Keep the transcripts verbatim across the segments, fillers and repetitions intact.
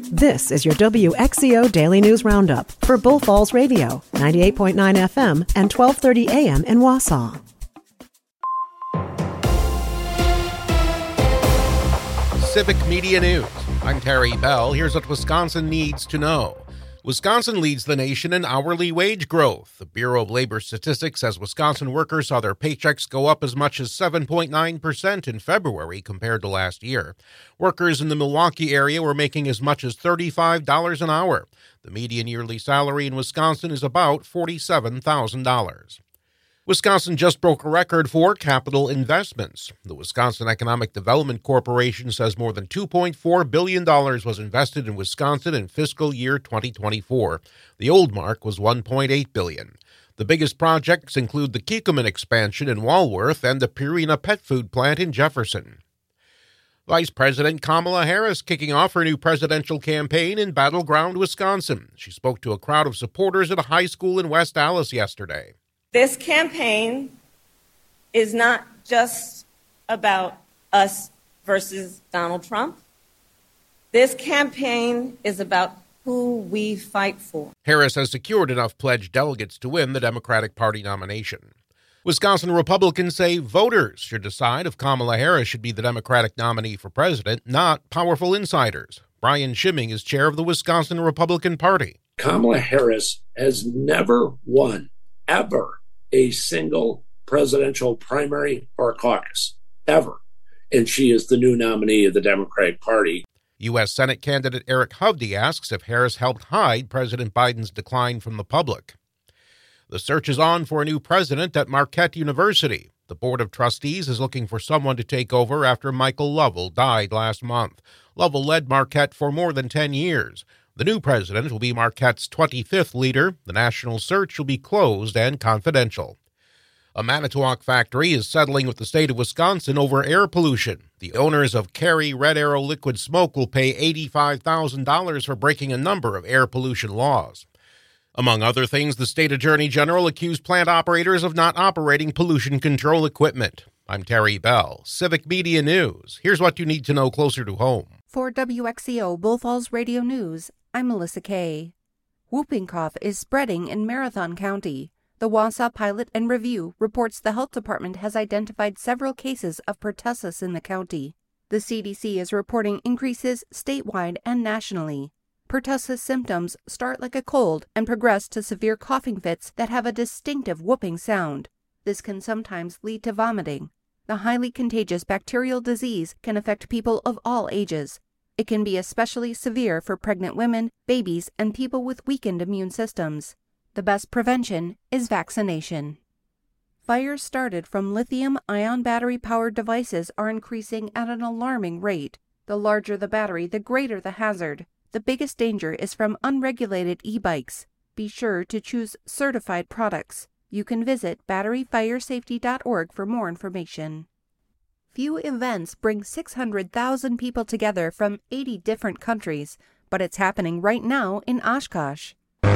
This is your W X E O Daily News Roundup for Bull Falls Radio, ninety-eight point nine F M and twelve thirty A M in Wausau. Civic Media News. I'm Terry Bell. Here's what Wisconsin needs to know. Wisconsin leads the nation in hourly wage growth. The Bureau of Labor Statistics says Wisconsin workers saw their paychecks go up as much as seven point nine percent in February compared to last year. Workers in the Milwaukee area were making as much as thirty-five dollars an hour. The median yearly salary in Wisconsin is about forty-seven thousand dollars. Wisconsin just broke a record for capital investments. The Wisconsin Economic Development Corporation says more than two point four billion dollars was invested in Wisconsin in fiscal year twenty twenty-four. The old mark was one point eight billion dollars. The biggest projects include the Kikkoman expansion in Walworth and the Purina pet food plant in Jefferson. Vice President Kamala Harris kicking off her new presidential campaign in Battleground, Wisconsin. She spoke to a crowd of supporters at a high school in West Allis yesterday. This campaign is not just about us versus Donald Trump. This campaign is about who we fight for. Harris has secured enough pledged delegates to win the Democratic Party nomination. Wisconsin Republicans say voters should decide if Kamala Harris should be the Democratic nominee for president, not powerful insiders. Brian Schimming is chair of the Wisconsin Republican Party. Kamala Harris has never won, ever, a single presidential primary or caucus, ever. And she is the new nominee of the Democratic Party. U S. Senate candidate Eric Hovde asks if Harris helped hide President Biden's decline from the public. The search is on for a new president at Marquette University. The Board of Trustees is looking for someone to take over after Michael Lovell died last month. Lovell led Marquette for more than ten years. The new president will be Marquette's twenty-fifth leader. The national search will be closed and confidential. A Manitowoc factory is settling with the state of Wisconsin over air pollution. The owners of Carey Red Arrow Liquid Smoke will pay eighty-five thousand dollars for breaking a number of air pollution laws. Among other things, the state attorney general accused plant operators of not operating pollution control equipment. I'm Terry Bell, Civic Media News. Here's what you need to know closer to home. For W X E O Bull Falls Radio News, I'm Melissa Kay. Whooping cough is spreading in Marathon County. The Wausau Pilot and Review reports the health department has identified several cases of pertussis in the county. The C D C is reporting increases statewide and nationally. Pertussis symptoms start like a cold and progress to severe coughing fits that have a distinctive whooping sound. This can sometimes lead to vomiting. The highly contagious bacterial disease can affect people of all ages. It can be especially severe for pregnant women, babies, and people with weakened immune systems. The best prevention is vaccination. Fires started from lithium-ion battery-powered devices are increasing at an alarming rate. The larger the battery, the greater the hazard. The biggest danger is from unregulated e-bikes. Be sure to choose certified products. You can visit battery fire safety dot org for more information. Few events bring six hundred thousand people together from eighty different countries, but it's happening right now in Oshkosh.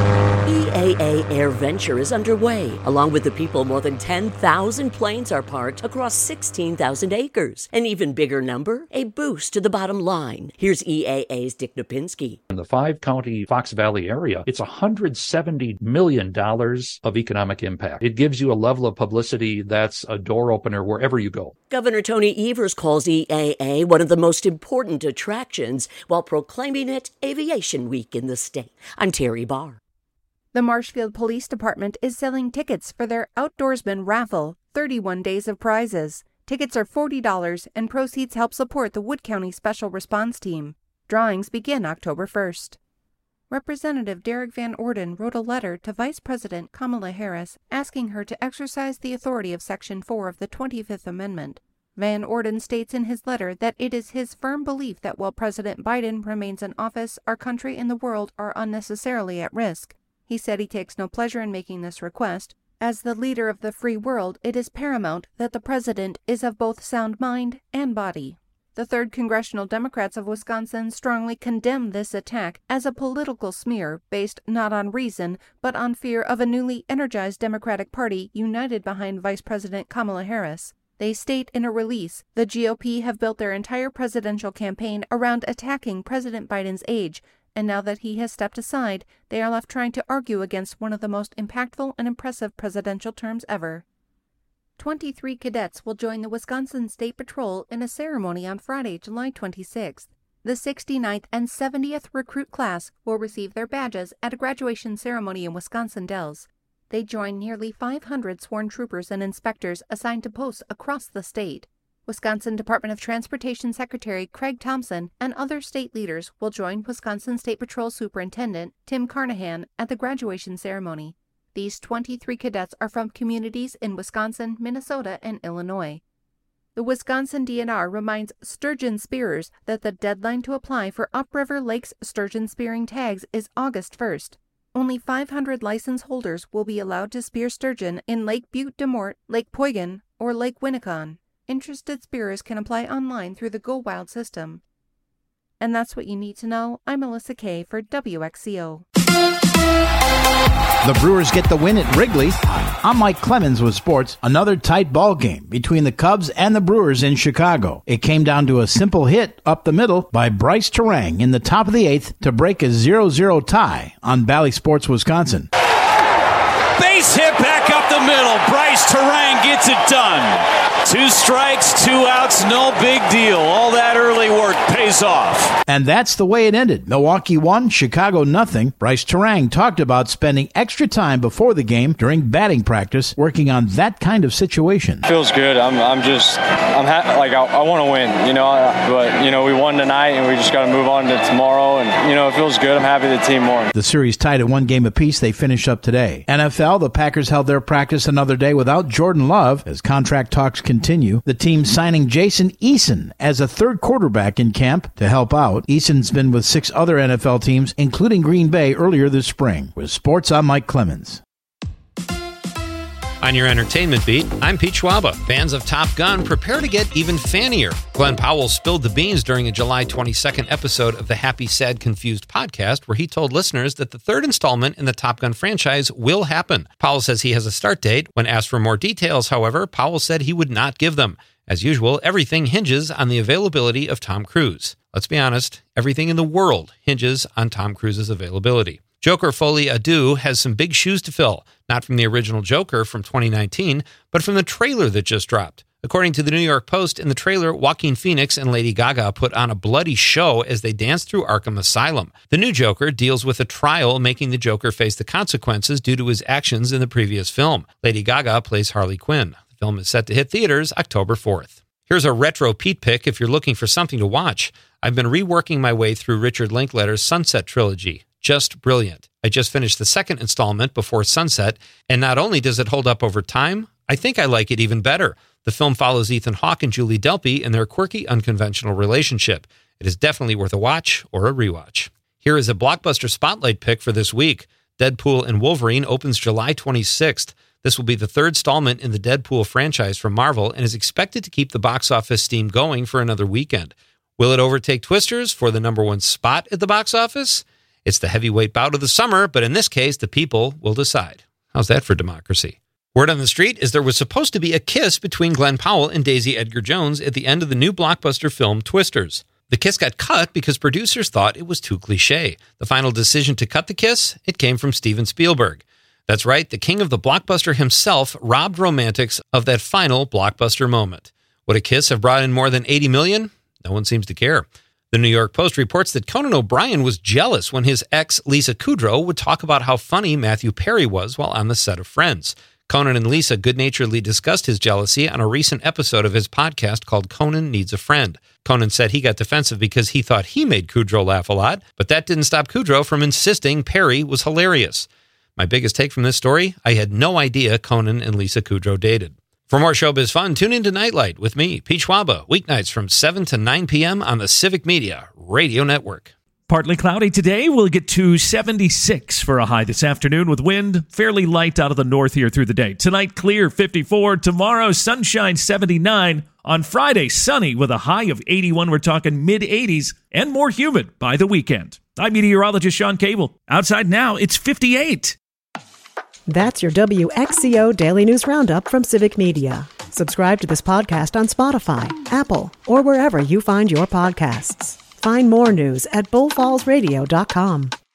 E A A AirVenture is underway. Along with the people, more than ten thousand planes are parked across sixteen thousand acres. An even bigger number, a boost to the bottom line. Here's E A A's Dick Nopinski. In the five-county Fox Valley area, it's one hundred seventy million dollars of economic impact. It gives you a level of publicity that's a door opener wherever you go. Governor Tony Evers calls E A A one of the most important attractions while proclaiming it Aviation Week in the state. I'm Terry Barr. The Marshfield Police Department is selling tickets for their Outdoorsman Raffle, thirty-one days of prizes. Tickets are forty dollars and proceeds help support the Wood County Special Response Team. Drawings begin October first. Representative Derek Van Orden wrote a letter to Vice President Kamala Harris asking her to exercise the authority of Section four of the twenty-fifth Amendment. Van Orden states in his letter that it is his firm belief that while President Biden remains in office, our country and the world are unnecessarily at risk. He said he takes no pleasure in making this request. As the leader of the free world, it is paramount that the president is of both sound mind and body. The third Congressional Democrats of Wisconsin strongly condemn this attack as a political smear based not on reason, but on fear of a newly energized Democratic Party united behind Vice President Kamala Harris. They state in a release, the G O P have built their entire presidential campaign around attacking President Biden's age, and now that he has stepped aside, they are left trying to argue against one of the most impactful and impressive presidential terms ever. twenty-three cadets will join the Wisconsin State Patrol in a ceremony on Friday, July twenty-sixth. The sixty-ninth and seventieth recruit class will receive their badges at a graduation ceremony in Wisconsin Dells. They join nearly five hundred sworn troopers and inspectors assigned to posts across the state. Wisconsin Department of Transportation Secretary Craig Thompson and other state leaders will join Wisconsin State Patrol Superintendent Tim Carnahan at the graduation ceremony. These twenty-three cadets are from communities in Wisconsin, Minnesota, and Illinois. The Wisconsin D N R reminds sturgeon spearers that the deadline to apply for Upriver Lakes sturgeon spearing tags is August first. Only five hundred license holders will be allowed to spear sturgeon in Lake Butte-des-Morts, Lake Poygan, or Lake Winnicott. Interested spearers can apply online through the Go Wild system. And that's what you need to know. I'm Melissa Kay for W X C O. The Brewers get the win at Wrigley. I'm Mike Clemens with sports. Another tight ball game between the Cubs and the Brewers in Chicago. It came down to a simple hit up the middle by Bryce Terang in the top of the eighth to break a zero zero tie on Bally Sports Wisconsin. Base hit back up the middle. Bryce Terang gets it done. Two strikes, two outs, no big deal. All that early work pays off. And that's the way it ended. Milwaukee won, Chicago nothing. Bryce Terang talked about spending extra time before the game during batting practice working on that kind of situation. Feels good. I'm I'm just, I'm ha- like, I, I want to win, you know, but, you know, we won tonight and we just got to move on to tomorrow. And, you know, it feels good. I'm happy the team won. The series tied at one game apiece. They finished up today. N F L, the Packers held their practice another day without Jordan Love as contract talks continue. The team signing Jason Eason as a third quarterback in camp to help out. Eason's been with six other N F L teams, including Green Bay earlier this spring. With sports, I'm Mike Clemens. On your entertainment beat, I'm Pete Schwaba. Fans of Top Gun, prepare to get even fannier. Glenn Powell spilled the beans during a July twenty-second episode of the Happy, Sad, Confused podcast, where he told listeners that the third installment in the Top Gun franchise will happen. Powell says he has a start date. When asked for more details, however, Powell said he would not give them. As usual, everything hinges on the availability of Tom Cruise. Let's be honest, everything in the world hinges on Tom Cruise's availability. Joker Folie à Deux has some big shoes to fill, not from the original Joker from twenty nineteen, but from the trailer that just dropped. According to the New York Post, in the trailer, Joaquin Phoenix and Lady Gaga put on a bloody show as they dance through Arkham Asylum. The new Joker deals with a trial making the Joker face the consequences due to his actions in the previous film. Lady Gaga plays Harley Quinn. The film is set to hit theaters October fourth. Here's a retro Pete pick if you're looking for something to watch. I've been reworking my way through Richard Linklater's Sunset trilogy. Just brilliant. I just finished the second installment before sunset, and not only does it hold up over time, I think I like it even better. The film follows Ethan Hawke and Julie Delpy in their quirky, unconventional relationship. It is definitely worth a watch or a rewatch. Here is a blockbuster spotlight pick for this week. Deadpool and Wolverine opens July twenty-sixth. This will be the third installment in the Deadpool franchise from Marvel and is expected to keep the box office steam going for another weekend. Will it overtake Twisters for the number one spot at the box office? It's the heavyweight bout of the summer, but in this case, the people will decide. How's that for democracy? Word on the street is there was supposed to be a kiss between Glenn Powell and Daisy Edgar Jones at the end of the new blockbuster film Twisters. The kiss got cut because producers thought it was too cliche. The final decision to cut the kiss, it came from Steven Spielberg. That's right, the king of the blockbuster himself robbed romantics of that final blockbuster moment. Would a kiss have brought in more than eighty million dollars? No one seems to care. The New York Post reports that Conan O'Brien was jealous when his ex, Lisa Kudrow, would talk about how funny Matthew Perry was while on the set of Friends. Conan and Lisa good-naturedly discussed his jealousy on a recent episode of his podcast called Conan Needs a Friend. Conan said he got defensive because he thought he made Kudrow laugh a lot, but that didn't stop Kudrow from insisting Perry was hilarious. My biggest take from this story, I had no idea Conan and Lisa Kudrow dated. For more showbiz fun, tune in to Nightlight with me, Pete Schwaba, weeknights from seven to nine p.m. on the Civic Media Radio Network. Partly cloudy today. We'll get to seventy-six for a high this afternoon with wind fairly light out of the north here through the day. Tonight, clear, fifty-four. Tomorrow, sunshine, seventy-nine. On Friday, sunny with a high of eighty-one. We're talking mid-eighties and more humid by the weekend. I'm meteorologist Sean Cable. Outside now, it's fifty-eight. That's your W X C O Daily News Roundup from Civic Media. Subscribe to this podcast on Spotify, Apple, or wherever you find your podcasts. Find more news at bull falls radio dot com.